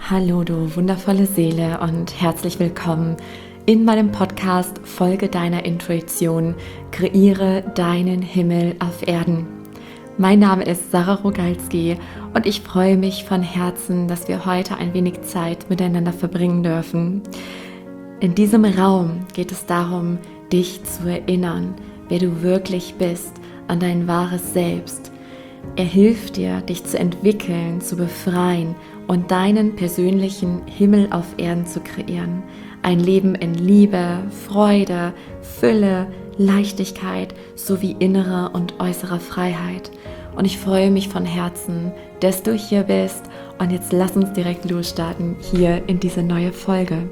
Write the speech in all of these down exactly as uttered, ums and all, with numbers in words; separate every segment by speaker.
Speaker 1: Hallo du wundervolle Seele und herzlich willkommen in meinem Podcast Folge deiner Intuition, kreiere deinen Himmel auf Erden. Mein Name ist Sarah Rogalski und ich freue mich von Herzen, dass wir heute ein wenig Zeit miteinander verbringen dürfen. In diesem Raum geht es darum, dich zu erinnern, wer du wirklich bist, an dein wahres Selbst. Er hilft dir, dich zu entwickeln, zu befreien und deinen persönlichen Himmel auf Erden zu kreieren. Ein Leben in Liebe, Freude, Fülle, Leichtigkeit sowie innerer und äußerer Freiheit. Und ich freue mich von Herzen, dass du hier bist. Und jetzt lass uns direkt losstarten hier in diese neue Folge.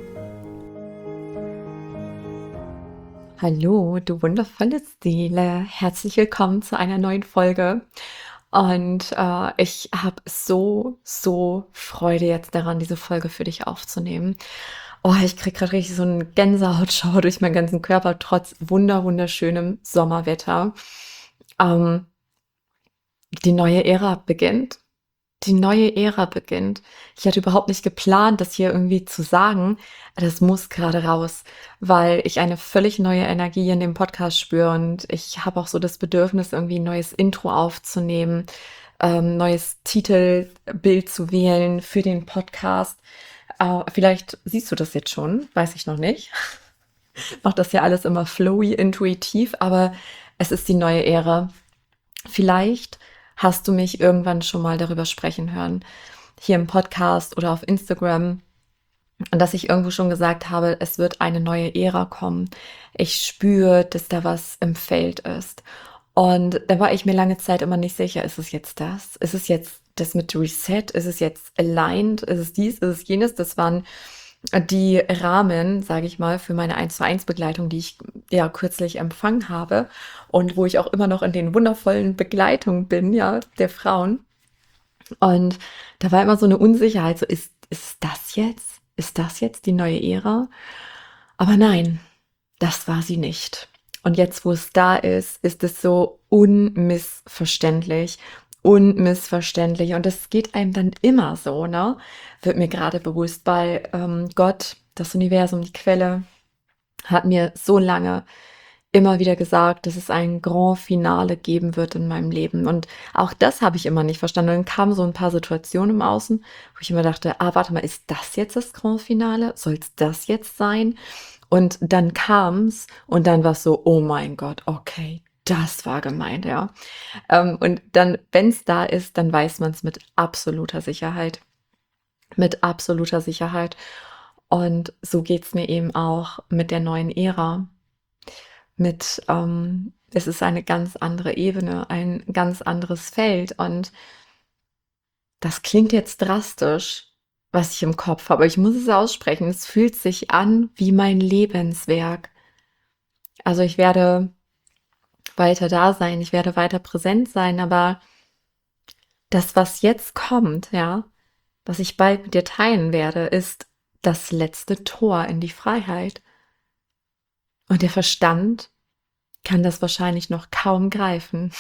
Speaker 1: Hallo, du wundervolle Seele. Herzlich willkommen zu einer neuen Folge. Und äh, ich habe so, so Freude jetzt daran, diese Folge für dich aufzunehmen. Oh, ich kriege gerade richtig so einen Gänsehautschauer durch meinen ganzen Körper, trotz wunder, wunderschönem Sommerwetter. Ähm, die neue Ära beginnt. Die neue Ära beginnt. Ich hatte überhaupt nicht geplant, das hier irgendwie zu sagen. Das muss gerade raus, weil ich eine völlig neue Energie in dem Podcast spüre und ich habe auch so das Bedürfnis, irgendwie ein neues Intro aufzunehmen, ähm, neues Titelbild zu wählen für den Podcast. Äh, vielleicht siehst du das jetzt schon, weiß ich noch nicht. Macht das ja alles immer flowy, intuitiv, aber es ist die neue Ära. Vielleicht hast du mich irgendwann schon mal darüber sprechen hören, hier im Podcast oder auf Instagram, und dass ich irgendwo schon gesagt habe, es wird eine neue Ära kommen. Ich spüre, dass da was im Feld ist. Und da war ich mir lange Zeit immer nicht sicher, ist es jetzt das? Ist es jetzt das mit Reset? Ist es jetzt aligned? Ist es dies? Ist es jenes? Das waren die Rahmen, sage ich mal, für meine eins zu eins Begleitung, die ich ja kürzlich empfangen habe und wo ich auch immer noch in den wundervollen Begleitungen bin, ja, der Frauen. Und da war immer so eine Unsicherheit, so ist, ist das jetzt? Ist das jetzt die neue Ära? Aber nein, das war sie nicht. Und jetzt, wo es da ist, ist es so unmissverständlich, unmissverständlich. Und das geht einem dann immer so, ne? Wird mir gerade bewusst, weil ähm, Gott, das Universum, die Quelle, hat mir so lange immer wieder gesagt, dass es ein Grand Finale geben wird in meinem Leben. Und auch das habe ich immer nicht verstanden. Und dann kamen so ein paar Situationen im Außen, wo ich immer dachte, ah, warte mal, ist das jetzt das Grand Finale? Soll es das jetzt sein? Und dann kam's und dann war es so, oh mein Gott, okay, das war gemeint, ja. Ähm, und dann, wenn es da ist, dann weiß man es mit absoluter Sicherheit. Mit absoluter Sicherheit. Und so geht's mir eben auch mit der neuen Ära. Mit, ähm, es ist eine ganz andere Ebene, ein ganz anderes Feld. Und das klingt jetzt drastisch, was ich im Kopf habe, aber ich muss es aussprechen. Es fühlt sich an wie mein Lebenswerk. Also ich werde weiter da sein, ich werde weiter präsent sein, aber das, was jetzt kommt, ja, was ich bald mit dir teilen werde, ist das letzte Tor in die Freiheit. Und der Verstand kann das wahrscheinlich noch kaum greifen.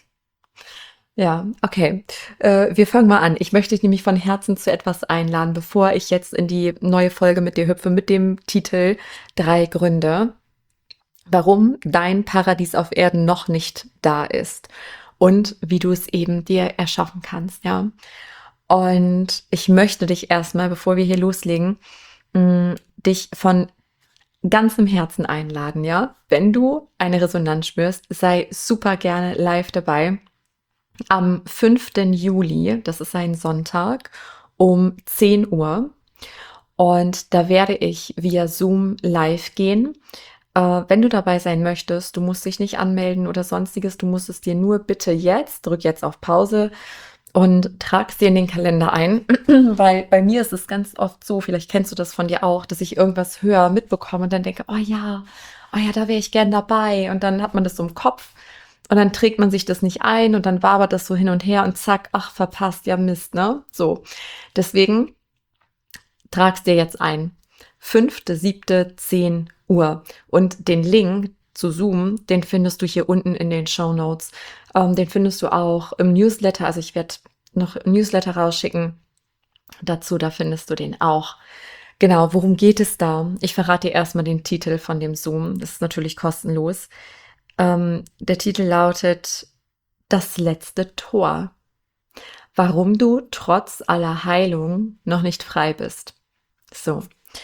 Speaker 1: Ja, okay. Äh, wir fangen mal an. Ich möchte dich nämlich von Herzen zu etwas einladen, bevor ich jetzt in die neue Folge mit dir hüpfe, mit dem Titel Drei Gründe, warum dein Paradies auf Erden noch nicht da ist und wie du es eben dir erschaffen kannst, ja. Und ich möchte dich erstmal, bevor wir hier loslegen, mh, dich von ganzem Herzen einladen, ja. Wenn du eine Resonanz spürst, sei super gerne live dabei. Am fünften Juli, das ist ein Sonntag, um zehn Uhr. Und da werde ich via Zoom live gehen. Äh, wenn du dabei sein möchtest, du musst dich nicht anmelden oder sonstiges, du musst es dir nur bitte jetzt, drück jetzt auf Pause und trag es dir in den Kalender ein, weil bei mir ist es ganz oft so, vielleicht kennst du das von dir auch, dass ich irgendwas höre, mitbekomme und dann denke, oh ja, oh ja, da wäre ich gern dabei. Und dann hat man das so im Kopf und dann trägt man sich das nicht ein und dann wabert das so hin und her und zack, ach, verpasst, ja Mist, ne? So, deswegen trag's dir jetzt ein. fünfter siebter zehn Uhr. Und den Link zu Zoom, den findest du hier unten in den Shownotes. Ähm, den findest du auch im Newsletter. Also ich werde noch ein Newsletter rausschicken dazu, da findest du den auch. Genau, worum geht es da? Ich verrate dir erstmal den Titel von dem Zoom. Das ist natürlich kostenlos. Ähm, der Titel lautet Das letzte Tor. Warum du trotz aller Heilung noch nicht frei bist. So.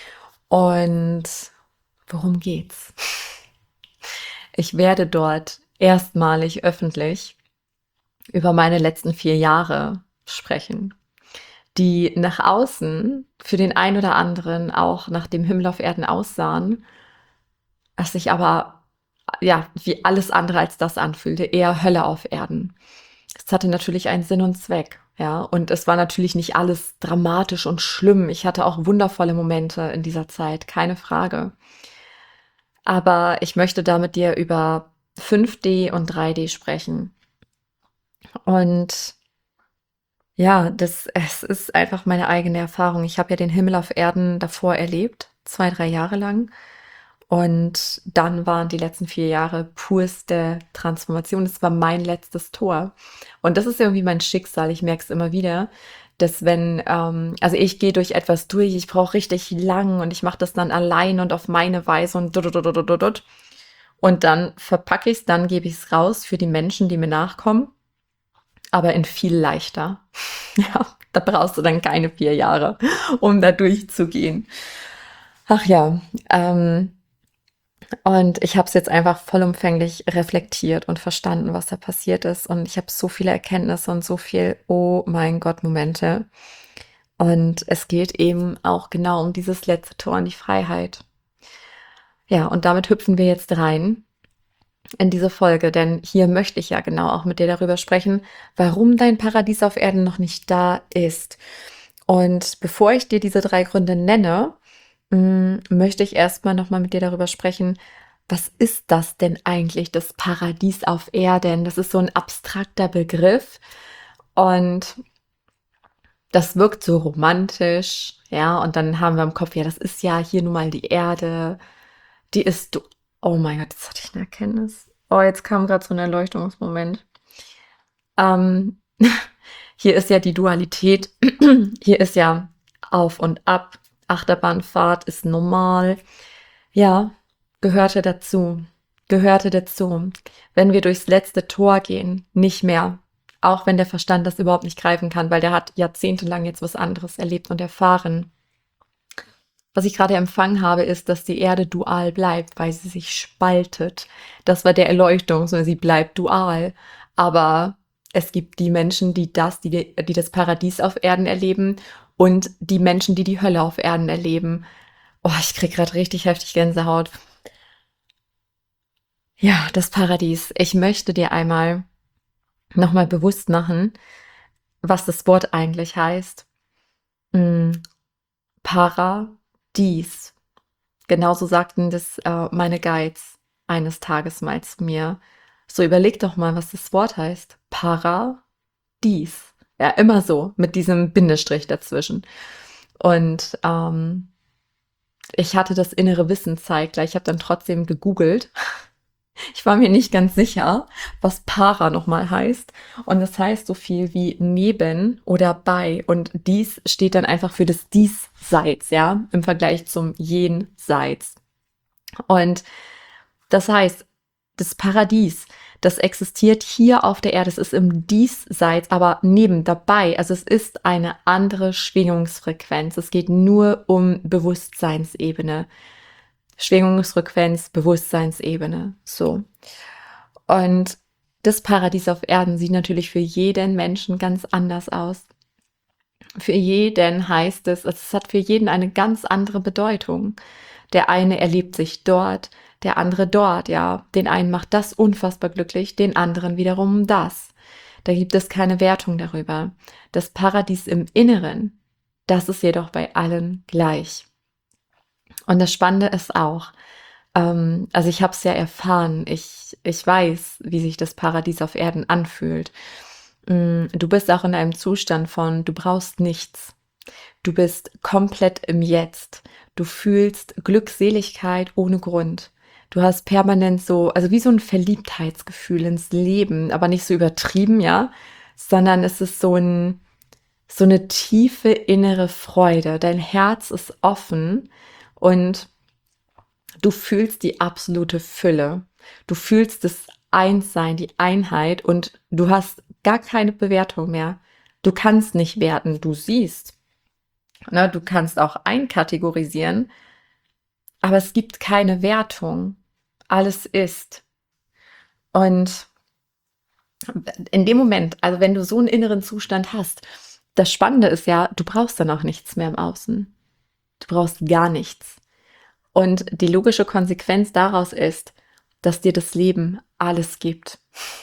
Speaker 1: Und worum geht's? Ich werde dort erstmalig öffentlich über meine letzten vier Jahre sprechen, die nach außen für den einen oder anderen auch nach dem Himmel auf Erden aussahen, es sich aber ja wie alles andere als das anfühlte, eher Hölle auf Erden. Es hatte natürlich einen Sinn und Zweck, ja, und es war natürlich nicht alles dramatisch und schlimm. Ich hatte auch wundervolle Momente in dieser Zeit, keine Frage. Aber ich möchte da mit dir über fünf D und drei D sprechen. Und ja, das es ist einfach meine eigene Erfahrung. Ich habe ja den Himmel auf Erden davor erlebt, zwei, drei Jahre lang. Und dann waren die letzten vier Jahre purste Transformation. Das war mein letztes Tor. Und das ist irgendwie mein Schicksal. Ich merke es immer wieder, dass wenn, ähm, also ich gehe durch etwas durch, ich brauche richtig lang und ich mache das dann allein und auf meine Weise und dut, dut, dut, dut, dut, dut. Und dann verpacke ich es, dann gebe ich es raus für die Menschen, die mir nachkommen, aber in viel leichter. Ja, da brauchst du dann keine vier Jahre, um da durchzugehen. Ach ja, ähm, und ich habe es jetzt einfach vollumfänglich reflektiert und verstanden, was da passiert ist. Und ich habe so viele Erkenntnisse und so viel Oh mein Gott Momente. Und es geht eben auch genau um dieses letzte Tor in die Freiheit. Ja, und damit hüpfen wir jetzt rein in diese Folge, denn hier möchte ich ja genau auch mit dir darüber sprechen, warum dein Paradies auf Erden noch nicht da ist. Und bevor ich dir diese drei Gründe nenne, mh, möchte ich erstmal nochmal mit dir darüber sprechen, was ist das denn eigentlich, das Paradies auf Erden? Das ist so ein abstrakter Begriff und das wirkt so romantisch, ja, und dann haben wir im Kopf, ja, das ist ja hier nun mal die Erde, die ist, du oh mein Gott, jetzt hatte ich eine Erkenntnis. Oh, jetzt kam gerade so ein Erleuchtungsmoment. Ähm, hier ist ja die Dualität, hier ist ja auf und ab, Achterbahnfahrt ist normal. Ja, gehörte dazu, gehörte dazu. Wenn wir durchs letzte Tor gehen, nicht mehr. Auch wenn der Verstand das überhaupt nicht greifen kann, weil der hat jahrzehntelang jetzt was anderes erlebt und erfahren. Was ich gerade empfangen habe, ist, dass die Erde dual bleibt, weil sie sich spaltet. Das war der Erleuchtung, sondern sie bleibt dual. Aber es gibt die Menschen, die das, die, die das Paradies auf Erden erleben und die Menschen, die die Hölle auf Erden erleben. Oh, ich krieg gerade richtig heftig Gänsehaut. Ja, das Paradies. Ich möchte dir einmal nochmal bewusst machen, was das Wort eigentlich heißt. Mm, Paradies. Genauso sagten das äh, meine Guides eines Tages mal zu mir. So, überleg doch mal, was das Wort heißt. Paradies. Ja, immer so, mit diesem Bindestrich dazwischen. Und ähm, ich hatte das innere Wissen zeitgleich. Ich habe dann trotzdem gegoogelt. Ich war mir nicht ganz sicher, was Para nochmal heißt. Und das heißt so viel wie neben oder bei. Und dies steht dann einfach für das Diesseits, ja, im Vergleich zum Jenseits. Und das heißt, das Paradies, das existiert hier auf der Erde. Es ist im Diesseits, aber neben dabei. Also es ist eine andere Schwingungsfrequenz. Es geht nur um Bewusstseinsebene. Schwingungsfrequenz, Bewusstseinsebene. So. Und das Paradies auf Erden sieht natürlich für jeden Menschen ganz anders aus. Für jeden heißt es, es hat für jeden eine ganz andere Bedeutung. Der eine erlebt sich dort, der andere dort, ja. Den einen macht das unfassbar glücklich, den anderen wiederum das. Da gibt es keine Wertung darüber. Das Paradies im Inneren, das ist jedoch bei allen gleich. Und das Spannende ist auch, ähm, also ich habe es ja erfahren, ich, ich weiß, wie sich das Paradies auf Erden anfühlt. Mm, Du bist auch in einem Zustand von, du brauchst nichts. Du bist komplett im Jetzt. Du fühlst Glückseligkeit ohne Grund. Du hast permanent so, also wie so ein Verliebtheitsgefühl ins Leben, aber nicht so übertrieben, ja, sondern es ist so ein, so eine tiefe innere Freude. Dein Herz ist offen und du fühlst die absolute Fülle. Du fühlst das Einssein, die Einheit und du hast gar keine Bewertung mehr. Du kannst nicht werten, du siehst. Ne, du kannst auch einkategorisieren, aber es gibt keine Wertung. Alles ist. Und in dem Moment, also wenn du so einen inneren Zustand hast, das Spannende ist ja, du brauchst dann auch nichts mehr im Außen. Du brauchst gar nichts. Und die logische Konsequenz daraus ist, dass dir das Leben alles gibt.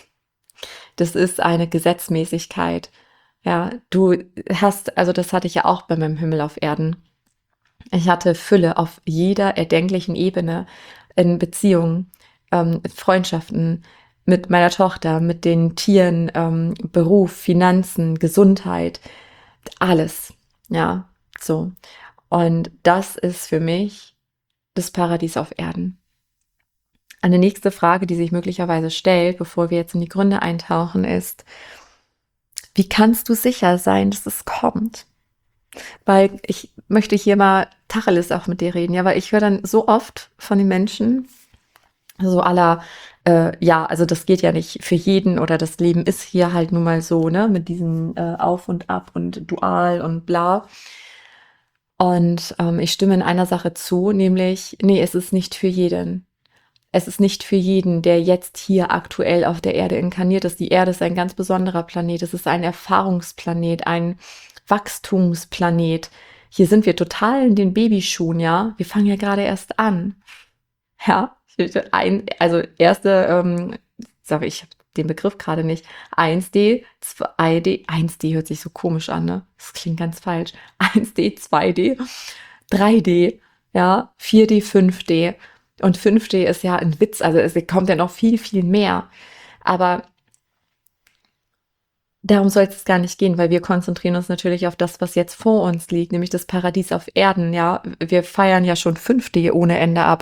Speaker 1: Das ist eine Gesetzmäßigkeit. Ja, du hast, also das hatte ich ja auch bei meinem Himmel auf Erden. Ich hatte Fülle auf jeder erdenklichen Ebene in Beziehungen, ähm, Freundschaften mit meiner Tochter, mit den Tieren, ähm, Beruf, Finanzen, Gesundheit, alles. Ja, so. Und das ist für mich das Paradies auf Erden. Eine nächste Frage, die sich möglicherweise stellt, bevor wir jetzt in die Gründe eintauchen, ist, wie kannst du sicher sein, dass es kommt? Weil ich möchte hier mal Tacheles auch mit dir reden, ja, weil ich höre dann so oft von den Menschen, so aller, äh, ja, also das geht ja nicht für jeden oder das Leben ist hier halt nun mal so, ne, mit diesem äh, Auf und Ab und Dual und bla. Und ähm, ich stimme in einer Sache zu, nämlich, nee, es ist nicht für jeden. Es ist nicht für jeden, der jetzt hier aktuell auf der Erde inkarniert ist. Die Erde ist ein ganz besonderer Planet. Es ist ein Erfahrungsplanet, ein Wachstumsplanet. Hier sind wir total in den Babyschuhen, ja. Wir fangen ja gerade erst an. Ja, ein, also erste, ähm, sage ich, habe den Begriff gerade nicht. eins D, zwei D, eins D hört sich so komisch an, ne? Das klingt ganz falsch. eins D, zwei D, drei D, ja, vier D, fünf D. Und fünf D ist ja ein Witz, also es kommt ja noch viel, viel mehr. Aber darum soll es gar nicht gehen, weil wir konzentrieren uns natürlich auf das, was jetzt vor uns liegt, nämlich das Paradies auf Erden, ja. Wir feiern ja schon fünf D ohne Ende ab.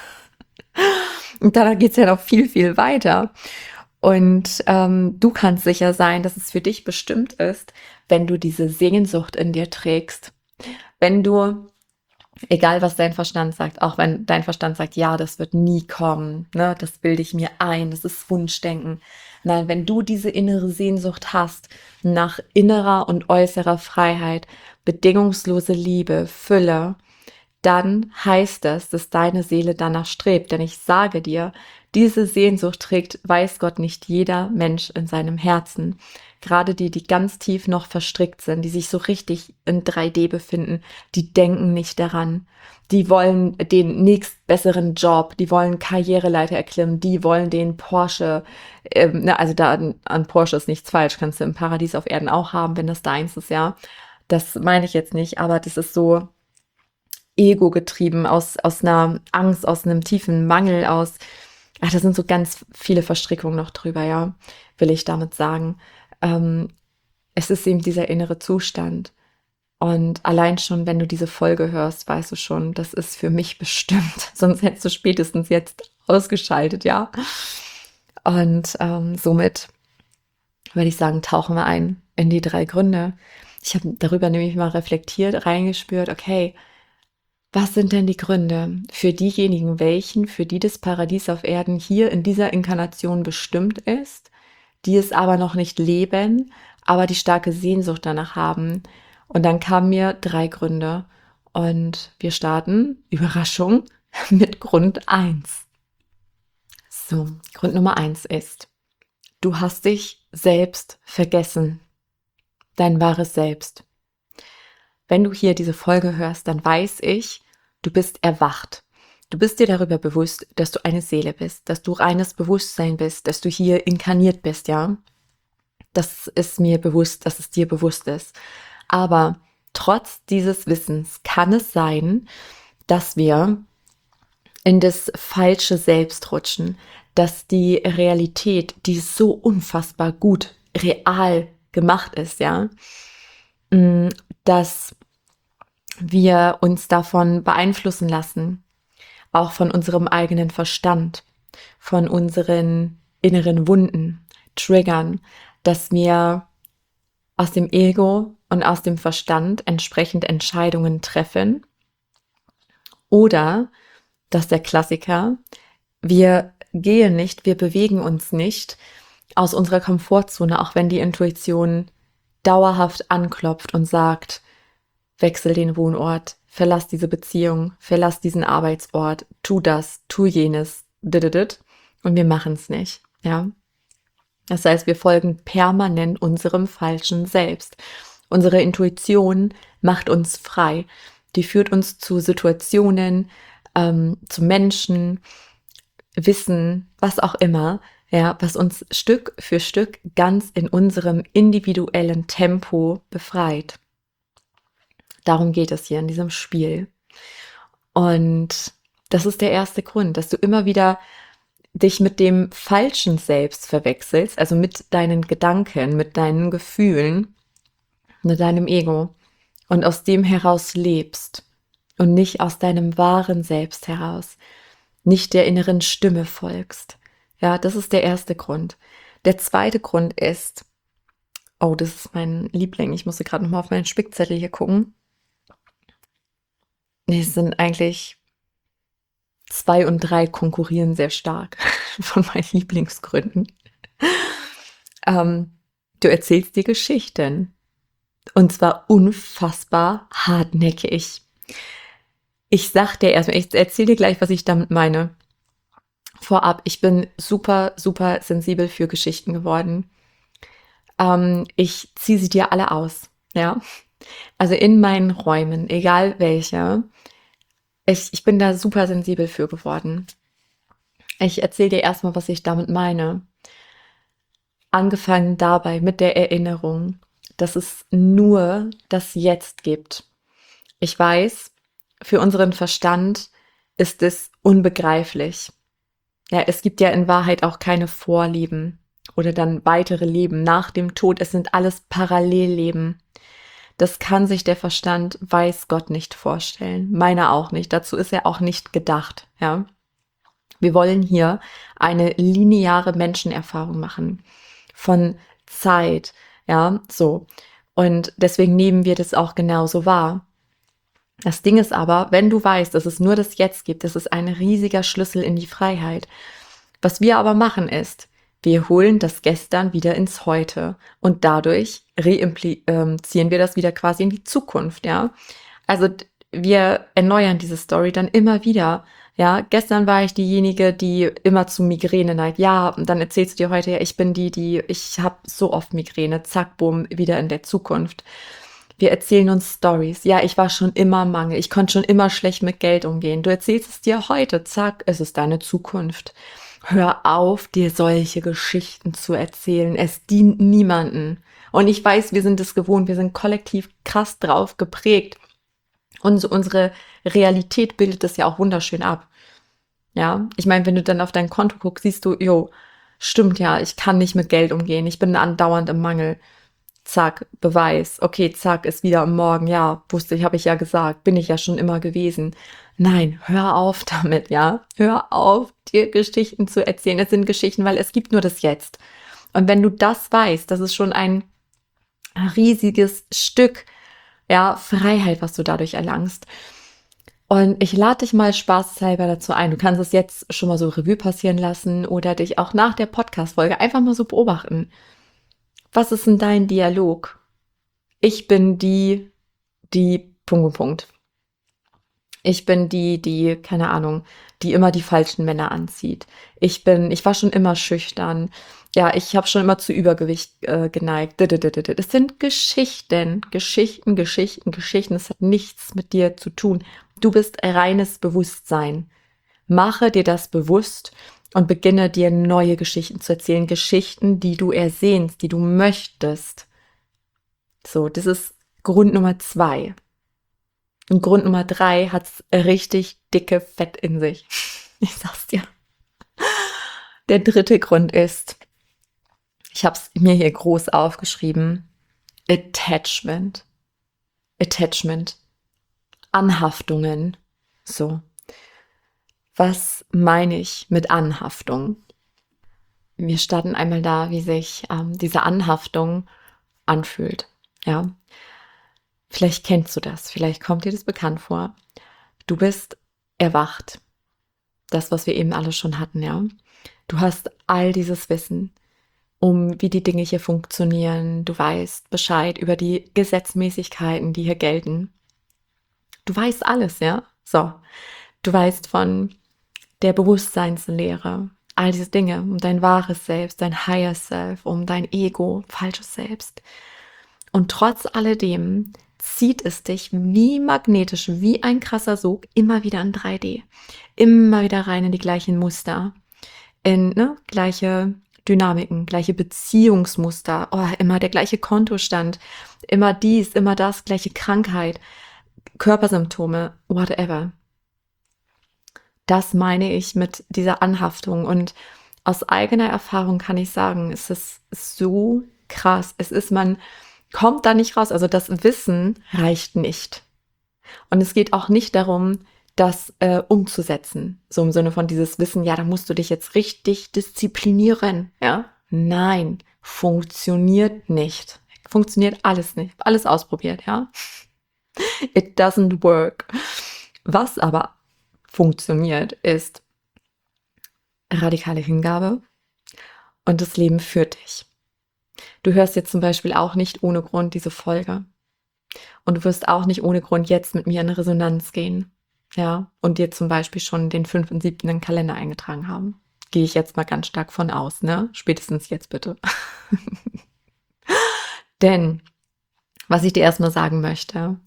Speaker 1: Und dann geht's ja noch viel, viel weiter. Und ähm, du kannst sicher sein, dass es für dich bestimmt ist, wenn du diese Sehnsucht in dir trägst. Wenn du, egal was dein Verstand sagt, auch wenn dein Verstand sagt, ja, das wird nie kommen, ne, das bilde ich mir ein, das ist Wunschdenken. Nein, wenn du diese innere Sehnsucht hast nach innerer und äußerer Freiheit, bedingungslose Liebe, Fülle, dann heißt es, dass deine Seele danach strebt. Denn ich sage dir, diese Sehnsucht trägt, weiß Gott, nicht jeder Mensch in seinem Herzen. Gerade die, die ganz tief noch verstrickt sind, die sich so richtig in drei D befinden, die denken nicht daran. Die wollen den nächstbesseren Job, die wollen Karriereleiter erklimmen, die wollen den Porsche, ähm, na, also da an, an Porsche ist nichts falsch, kannst du im Paradies auf Erden auch haben, wenn das deins ist, ja. Das meine ich jetzt nicht, aber das ist so Ego getrieben, aus, aus einer Angst, aus einem tiefen Mangel, aus, ach, da sind so ganz viele Verstrickungen noch drüber, ja, will ich damit sagen. Ähm, es ist eben dieser innere Zustand. Und allein schon, wenn du diese Folge hörst, weißt du schon, das ist für mich bestimmt. Sonst hättest du spätestens jetzt ausgeschaltet, ja. Und ähm, somit würde ich sagen, tauchen wir ein in die drei Gründe. Ich habe darüber nämlich mal reflektiert, reingespürt, okay, was sind denn die Gründe für diejenigen, welchen, für die das Paradies auf Erden hier in dieser Inkarnation bestimmt ist, die es aber noch nicht leben, aber die starke Sehnsucht danach haben? Und dann kamen mir drei Gründe und wir starten, Überraschung, mit Grund eins. So, Grund Nummer eins ist, du hast dich selbst vergessen, dein wahres Selbst. Wenn du hier diese Folge hörst, dann weiß ich, du bist erwacht. Du bist dir darüber bewusst, dass du eine Seele bist, dass du reines Bewusstsein bist, dass du hier inkarniert bist, ja. Das ist mir bewusst, dass es dir bewusst ist. Aber trotz dieses Wissens kann es sein, dass wir in das falsche Selbst rutschen, dass die Realität, die so unfassbar gut, real gemacht ist, ja, dass wir uns davon beeinflussen lassen, auch von unserem eigenen Verstand, von unseren inneren Wunden, Triggern, dass wir aus dem Ego und aus dem Verstand entsprechend Entscheidungen treffen. Oder, das ist der Klassiker, wir gehen nicht, wir bewegen uns nicht aus unserer Komfortzone, auch wenn die Intuition dauerhaft anklopft und sagt, wechsel den Wohnort, verlass diese Beziehung, verlass diesen Arbeitsort, tu das, tu jenes, dididid, und wir machen es nicht, ja. Das heißt, wir folgen permanent unserem falschen Selbst. Unsere Intuition macht uns frei. Die führt uns zu Situationen, ähm, zu Menschen, Wissen, was auch immer, ja, was uns Stück für Stück ganz in unserem individuellen Tempo befreit. Darum geht es hier in diesem Spiel. Und das ist der erste Grund, dass du immer wieder dich mit dem falschen Selbst verwechselst, also mit deinen Gedanken, mit deinen Gefühlen, mit deinem Ego und aus dem heraus lebst und nicht aus deinem wahren Selbst heraus, nicht der inneren Stimme folgst. Ja, das ist der erste Grund. Der zweite Grund ist, oh, das ist mein Liebling, ich musste gerade nochmal auf meinen Spickzettel hier gucken. Nee, es sind eigentlich zwei und drei konkurrieren sehr stark von meinen Lieblingsgründen. Ähm, du erzählst dir Geschichten. Und zwar unfassbar hartnäckig. Ich sag dir erstmal, ich erzähle dir gleich, was ich damit meine. Vorab, ich bin super, super sensibel für Geschichten geworden. Ähm, ich ziehe sie dir alle aus, ja. Also in meinen Räumen, egal welche. Ich, ich bin da super sensibel für geworden. Ich erzähle dir erstmal, was ich damit meine. Angefangen dabei mit der Erinnerung, dass es nur das Jetzt gibt. Ich weiß, für unseren Verstand ist es unbegreiflich. Ja, es gibt ja in Wahrheit auch keine Vorleben oder dann weitere Leben nach dem Tod. Es sind alles Parallelleben. Das kann sich der Verstand, weiß Gott, nicht vorstellen. Meiner auch nicht. Dazu ist er auch nicht gedacht. Ja, wir wollen hier eine lineare Menschenerfahrung machen von Zeit. Ja, so. Und deswegen nehmen wir das auch genauso wahr. Das Ding ist aber, wenn du weißt, dass es nur das Jetzt gibt, das ist ein riesiger Schlüssel in die Freiheit. Was wir aber machen ist, wir holen das Gestern wieder ins Heute und dadurch reimplizieren wir das wieder quasi in die Zukunft, ja. Also wir erneuern diese Story dann immer wieder. Ja, gestern war ich diejenige, die immer zu Migräne neigt. Ja, und dann erzählst du dir heute, ja, ich bin die, die, ich habe so oft Migräne, zack, bumm, wieder in der Zukunft. Wir erzählen uns Stories. Ja, ich war schon immer Mangel. Ich konnte schon immer schlecht mit Geld umgehen. Du erzählst es dir heute. Zack, es ist deine Zukunft. Hör auf, dir solche Geschichten zu erzählen. Es dient niemanden. Und ich weiß, wir sind es gewohnt. Wir sind kollektiv krass drauf geprägt. Und so unsere Realität bildet das ja auch wunderschön ab. Ja, ich meine, wenn du dann auf dein Konto guckst, siehst du, jo, stimmt ja, ich kann nicht mit Geld umgehen. Ich bin andauernd im Mangel. Zack, Beweis. Okay, zack, ist wieder am Morgen. Ja, wusste ich, habe ich ja gesagt. Bin ich ja schon immer gewesen. Nein, hör auf damit, ja. Hör auf, dir Geschichten zu erzählen. Es sind Geschichten, weil es gibt nur das Jetzt. Und wenn du das weißt, das ist schon ein riesiges Stück, ja, Freiheit, was du dadurch erlangst. Und ich lade dich mal spaßhalber dazu ein. Du kannst es jetzt schon mal so Revue passieren lassen oder dich auch nach der Podcast-Folge einfach mal so beobachten. Was ist denn dein Dialog? Ich bin die, die, Punkt, Punkt, Punkt. Ich bin die, die, keine Ahnung, die immer die falschen Männer anzieht. Ich bin, ich war schon immer schüchtern. Ja, ich habe schon immer zu Übergewicht äh, geneigt. Das sind Geschichten, Geschichten, Geschichten, Geschichten. Das hat nichts mit dir zu tun. Du bist reines Bewusstsein. Mache dir das bewusst und beginne dir neue Geschichten zu erzählen. Geschichten, die du ersehnst, die du möchtest. So, das ist Grund Nummer zwei. Und Grund Nummer drei hat's richtig dicke Fett in sich. Ich sag's dir. Der dritte Grund ist, ich habe es mir hier groß aufgeschrieben, Attachment. Attachment. Anhaftungen. So. Was meine ich mit Anhaftung? Wir starten einmal da, wie sich ähm, diese Anhaftung anfühlt. Ja. Vielleicht kennst du das, vielleicht kommt dir das bekannt vor. Du bist erwacht. Das, was wir eben alle schon hatten, ja. Du hast all dieses Wissen, um wie die Dinge hier funktionieren. Du weißt Bescheid über die Gesetzmäßigkeiten, die hier gelten. Du weißt alles, ja. So, du weißt von der Bewusstseinslehre, all diese Dinge, um dein wahres Selbst, dein Higher Self, um dein Ego, falsches Selbst. Und trotz alledem zieht es dich wie magnetisch, wie ein krasser Sog, immer wieder in drei D. Immer wieder rein in die gleichen Muster, in ne, gleiche Dynamiken, gleiche Beziehungsmuster, oh, immer der gleiche Kontostand, immer dies, immer das, gleiche Krankheit, Körpersymptome, whatever. Das meine ich mit dieser Anhaftung. Und aus eigener Erfahrung kann ich sagen, es ist so krass. Es ist, man kommt da nicht raus. Also das Wissen reicht nicht. Und es geht auch nicht darum, das äh, umzusetzen. So im Sinne von dieses Wissen, ja, da musst du dich jetzt richtig disziplinieren. Ja? Nein, funktioniert nicht. Funktioniert alles nicht. Alles ausprobiert, ja. It doesn't work. Was aber funktioniert, ist radikale Hingabe und das Leben führt dich. Du hörst jetzt zum Beispiel auch nicht ohne Grund diese Folge. Und du wirst auch nicht ohne Grund jetzt mit mir in Resonanz gehen. Ja, und dir zum Beispiel schon den fünften siebten in den Kalender eingetragen haben. Gehe ich jetzt mal ganz stark von aus, ne? Spätestens jetzt bitte. Denn, was ich dir erstmal sagen möchte,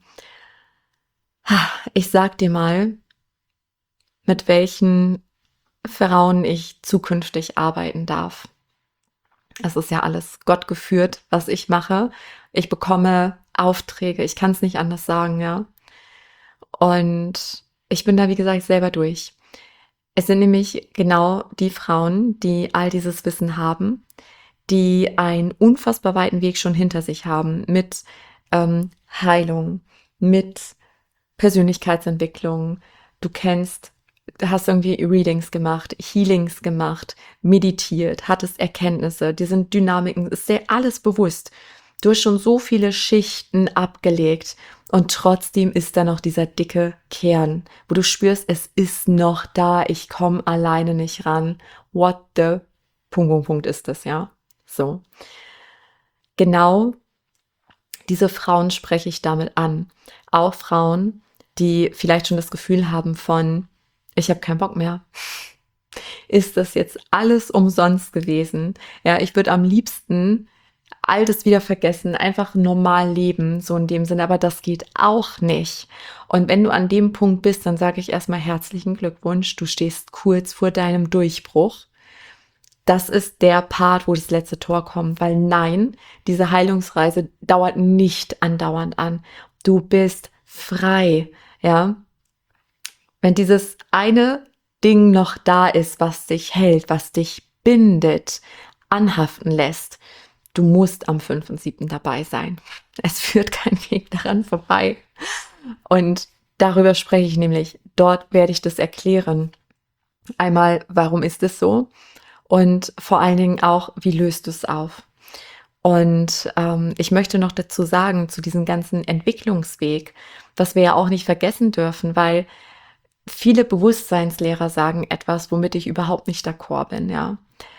Speaker 1: ich sag dir mal, mit welchen Frauen ich zukünftig arbeiten darf. Es ist ja alles Gott geführt, was ich mache. Ich bekomme Aufträge, ich kann es nicht anders sagen, ja. Und ich bin da, wie gesagt, selber durch. Es sind nämlich genau die Frauen, die all dieses Wissen haben, die einen unfassbar weiten Weg schon hinter sich haben mit ähm, Heilung, mit Persönlichkeitsentwicklung. Du kennst, hast irgendwie Readings gemacht, Healings gemacht, meditiert, hattest Erkenntnisse, dir sind Dynamiken, ist dir alles bewusst. Du hast schon so viele Schichten abgelegt und trotzdem ist da noch dieser dicke Kern, wo du spürst, es ist noch da, ich komme alleine nicht ran. What the Punkt, Punkt, Punkt ist das, ja? So. Genau diese Frauen spreche ich damit an. Auch Frauen, die vielleicht schon das Gefühl haben von, ich habe keinen Bock mehr. Ist das jetzt alles umsonst gewesen? Ja, ich würde am liebsten all das wieder vergessen, einfach normal leben, so in dem Sinne, aber das geht auch nicht. Und wenn du an dem Punkt bist, dann sage ich erstmal herzlichen Glückwunsch, du stehst kurz vor deinem Durchbruch. Das ist der Part, wo das letzte Tor kommt, weil nein, diese Heilungsreise dauert nicht andauernd an. Du bist frei, ja. Wenn dieses eine Ding noch da ist, was dich hält, was dich bindet, anhaften lässt, du musst am fünften siebten dabei sein. Es führt kein Weg daran vorbei. Und darüber spreche ich nämlich. Dort werde ich das erklären. Einmal, warum ist es so? Und vor allen Dingen auch, wie löst du es auf? Und ähm, ich möchte noch dazu sagen, zu diesem ganzen Entwicklungsweg, was wir ja auch nicht vergessen dürfen, weil viele Bewusstseinslehrer sagen etwas, womit ich überhaupt nicht d'accord bin, ja.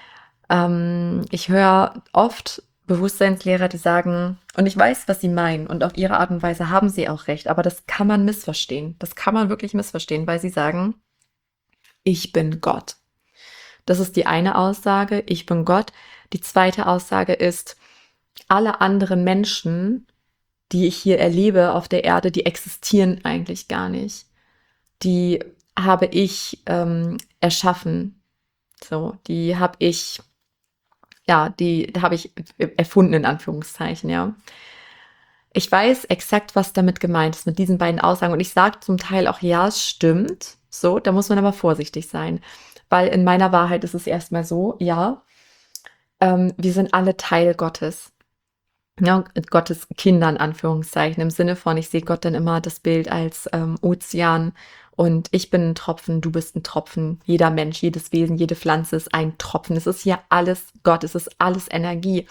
Speaker 1: Ähm, ich höre oft Bewusstseinslehrer, die sagen, und ich weiß, was sie meinen, und auf ihre Art und Weise haben sie auch recht, aber das kann man missverstehen. Das kann man wirklich missverstehen, weil sie sagen, ich bin Gott. Das ist die eine Aussage, ich bin Gott. Die zweite Aussage ist, alle anderen Menschen, die ich hier erlebe auf der Erde, die existieren eigentlich gar nicht. Die habe ich ähm, erschaffen. So, die habe ich, ja, die habe ich erfunden, in Anführungszeichen, ja. Ich weiß exakt, was damit gemeint ist, mit diesen beiden Aussagen. Und ich sage zum Teil auch, ja, es stimmt. So, da muss man aber vorsichtig sein. Weil in meiner Wahrheit ist es erstmal so, ja, ähm, wir sind alle Teil Gottes. Ja, Gottes Kinder in Anführungszeichen, im Sinne von, ich sehe Gott dann immer das Bild als ähm, Ozean und ich bin ein Tropfen, du bist ein Tropfen, jeder Mensch, jedes Wesen, jede Pflanze ist ein Tropfen. Es ist ja alles Gott, es ist alles Energie.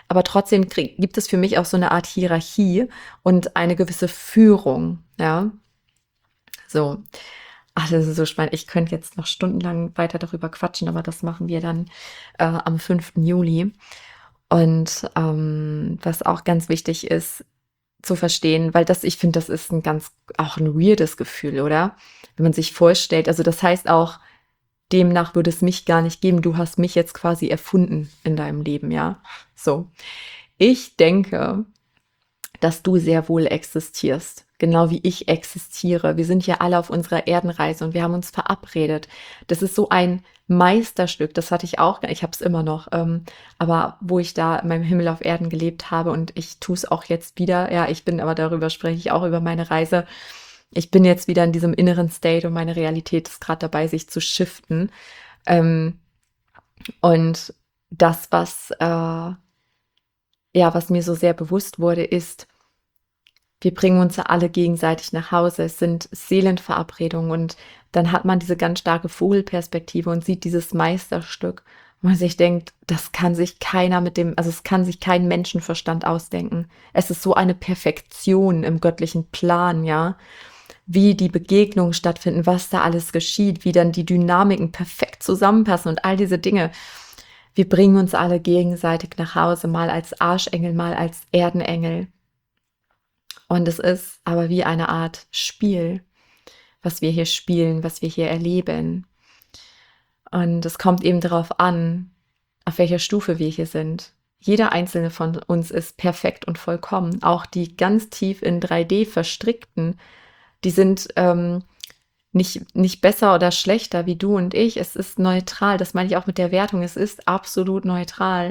Speaker 1: aber trotzdem krieg gibt es für mich auch so eine Art Hierarchie und eine gewisse Führung, ja? So. Ach, das ist so spannend. Ich könnte jetzt noch stundenlang weiter darüber quatschen, aber das machen wir dann, äh, am fünften Juli. Und, ähm, was auch ganz wichtig ist zu verstehen, weil das ich finde, das ist ein ganz auch ein weirdes Gefühl, oder? Wenn man sich vorstellt, also, das heißt auch, demnach würde es mich gar nicht geben. Du hast mich jetzt quasi erfunden in deinem Leben, ja? So. Ich denke, dass du sehr wohl existierst, genau wie ich existiere. Wir sind ja alle auf unserer Erdenreise und wir haben uns verabredet. Das ist so ein Meisterstück, das hatte ich auch, ich habe es immer noch, ähm, aber wo ich da in meinem Himmel auf Erden gelebt habe und ich tue es auch jetzt wieder. Ja, ich bin aber darüber spreche ich auch über meine Reise. Ich bin jetzt wieder in diesem inneren State und meine Realität ist gerade dabei, sich zu shiften. Ähm, und das, was, äh, ja, was mir so sehr bewusst wurde, ist, wir bringen uns ja alle gegenseitig nach Hause. Es sind Seelenverabredungen und dann hat man diese ganz starke Vogelperspektive und sieht dieses Meisterstück, wo man sich denkt, das kann sich keiner mit dem, also es kann sich kein Menschenverstand ausdenken. Es ist so eine Perfektion im göttlichen Plan, ja, wie die Begegnungen stattfinden, was da alles geschieht, wie dann die Dynamiken perfekt zusammenpassen und all diese Dinge. Wir bringen uns alle gegenseitig nach Hause, mal als Arschengel, mal als Erdenengel. Und es ist aber wie eine Art Spiel, was wir hier spielen, was wir hier erleben. Und es kommt eben darauf an, auf welcher Stufe wir hier sind. Jeder einzelne von uns ist perfekt und vollkommen. Auch die ganz tief in drei D verstrickten, die sind ähm, nicht, nicht besser oder schlechter wie du und ich. Es ist neutral. Das meine ich auch mit der Wertung. Es ist absolut neutral.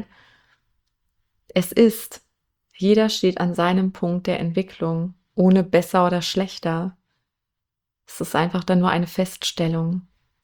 Speaker 1: Es ist. Jeder steht an seinem Punkt der Entwicklung, ohne besser oder schlechter. Es ist einfach dann nur eine Feststellung.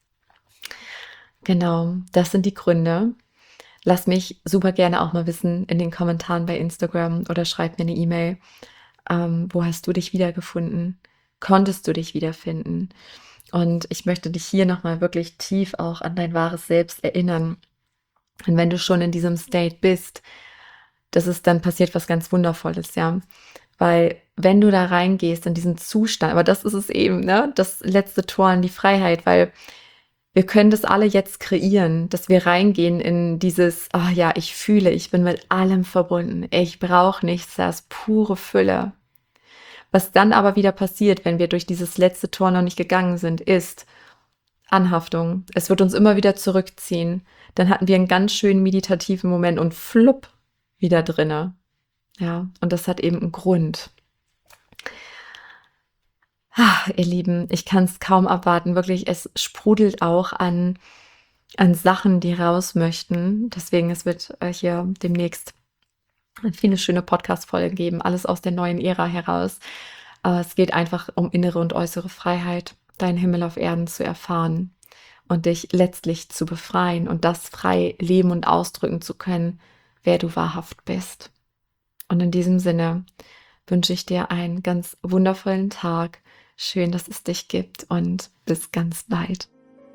Speaker 1: Genau, das sind die Gründe. Lass mich super gerne auch mal wissen in den Kommentaren bei Instagram oder schreib mir eine E-Mail. Ähm, wo hast du dich wiedergefunden? Konntest du dich wiederfinden? Und ich möchte dich hier nochmal wirklich tief auch an dein wahres Selbst erinnern. Und wenn du schon in diesem State bist, das ist dann passiert was ganz Wundervolles, ja. Weil wenn du da reingehst in diesen Zustand, aber das ist es eben, ne, das letzte Tor in die Freiheit, weil wir können das alle jetzt kreieren, dass wir reingehen in dieses, ah ja, ich fühle, ich bin mit allem verbunden, ich brauche nichts, das ist pure Fülle. Was dann aber wieder passiert, wenn wir durch dieses letzte Tor noch nicht gegangen sind, ist Anhaftung. Es wird uns immer wieder zurückziehen. Dann hatten wir einen ganz schönen meditativen Moment und flupp, wieder drinne. Ja, und das hat eben einen Grund. Ah, ihr Lieben, ich kann es kaum abwarten. Wirklich, es sprudelt auch an, an Sachen, die raus möchten. Deswegen, es wird äh, hier demnächst viele schöne Podcast-Folgen geben, alles aus der neuen Ära heraus. Aber es geht einfach um innere und äußere Freiheit, deinen Himmel auf Erden zu erfahren und dich letztlich zu befreien und das frei leben und ausdrücken zu können, wer du wahrhaft bist. Und in diesem Sinne wünsche ich dir einen ganz wundervollen Tag. Schön, dass es dich gibt und bis ganz bald.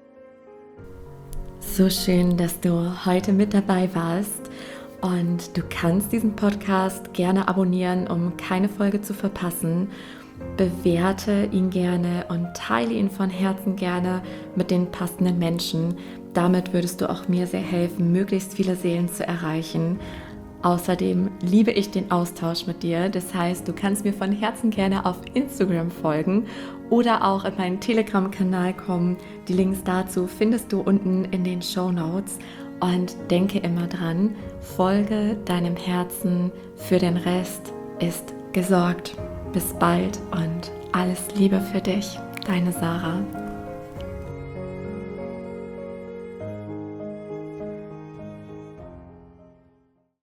Speaker 1: So schön, dass du heute mit dabei warst. Und du kannst diesen Podcast gerne abonnieren, um keine Folge zu verpassen. Bewerte ihn gerne und teile ihn von Herzen gerne mit den passenden Menschen. Damit würdest du auch mir sehr helfen, möglichst viele Seelen zu erreichen. Außerdem liebe ich den Austausch mit dir. Das heißt, du kannst mir von Herzen gerne auf Instagram folgen oder auch in meinen Telegram-Kanal kommen. Die Links dazu findest du unten in den Shownotes. Und denke immer dran, folge deinem Herzen, für den Rest ist gesorgt. Bis bald und alles Liebe für dich, deine Sarah.